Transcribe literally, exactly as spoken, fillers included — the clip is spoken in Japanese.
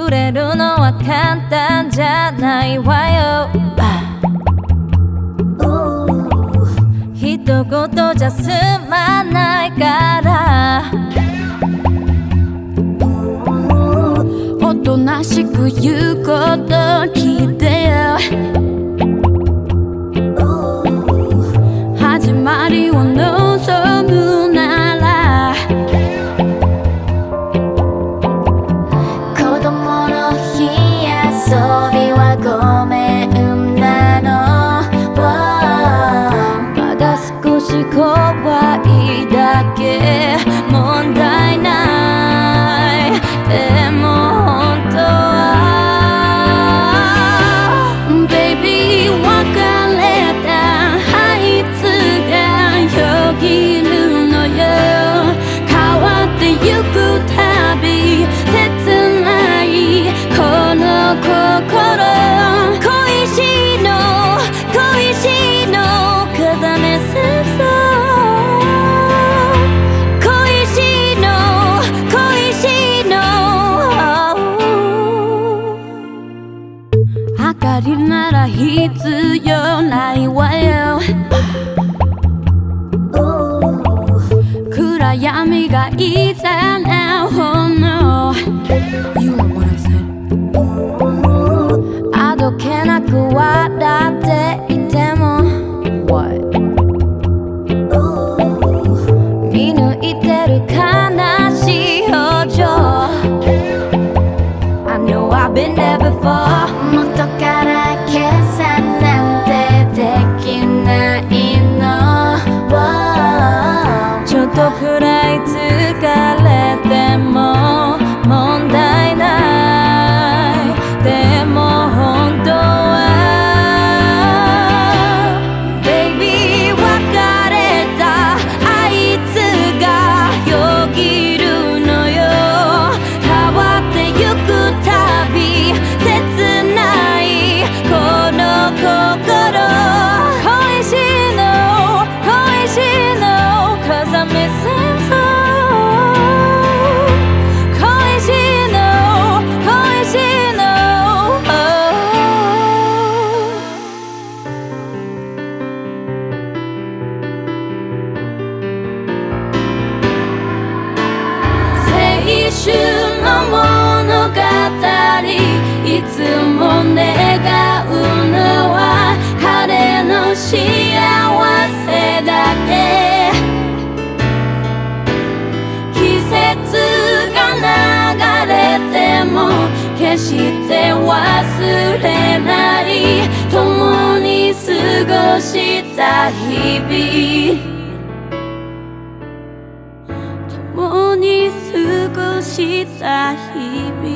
触れるのは簡単じゃないわよ。一言じゃ済まないから、おとなしく言うこと聞いてよ。始まりを望むなら、子供の日遊びはごめんなの。まだ少し怖いだけ、問題ない。でも本当は Baby 別れたあいつがよぎるのよ。変わってゆくたび切ないこの心、恋しいの恋しいの Cause I miss him so。 恋しいの恋しいの、明かりなら必要ないわよ。暗闇がいざな炎、 You know what I said。 あどけなく笑っていても What？ 見抜いてる悲しい表情、 I know I've been there before。 元から消さなんてできないの。ちょっとくらい疲れても問題ない。でも本当は Baby 別れたあいつがよぎるのよ。変わってゆくたび切ないこの心、恋しいの恋しいの Cause I miss him so。 恋しいの恋しいの、青春の物語、いつも願うのは彼の幸せだけ。季節が流れても決して忘れない。共に過ごした日々、共に過ごした日々。